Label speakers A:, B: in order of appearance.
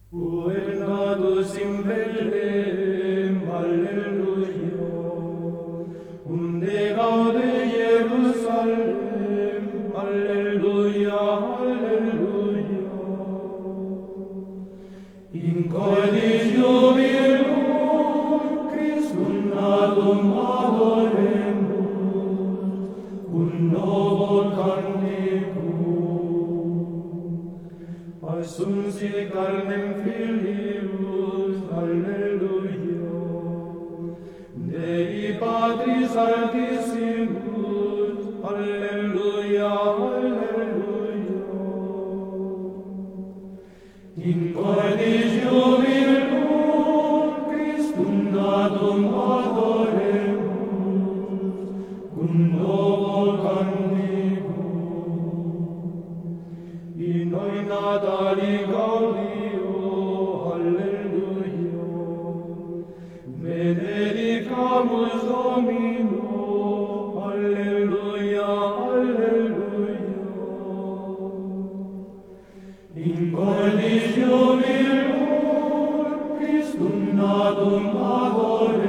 A: Natus in Bethlehem, Alleluia. Unde gaude Jerusalem, Alleluia, Alleluia. In coelis jubilum, Christum natum adoremus, cum novo canticum. Assunsi carnem filius, Alleluia. Dei Patris Altissimus, Alleluia, Alleluia. In coelis jubilum, Christum natum adoremus, cum novo canticum. In noi natali gaudio, Alleluia. Benedicamus Domino, Alleluia, Alleluia. In coelis jubilum, Christum natum adoremus,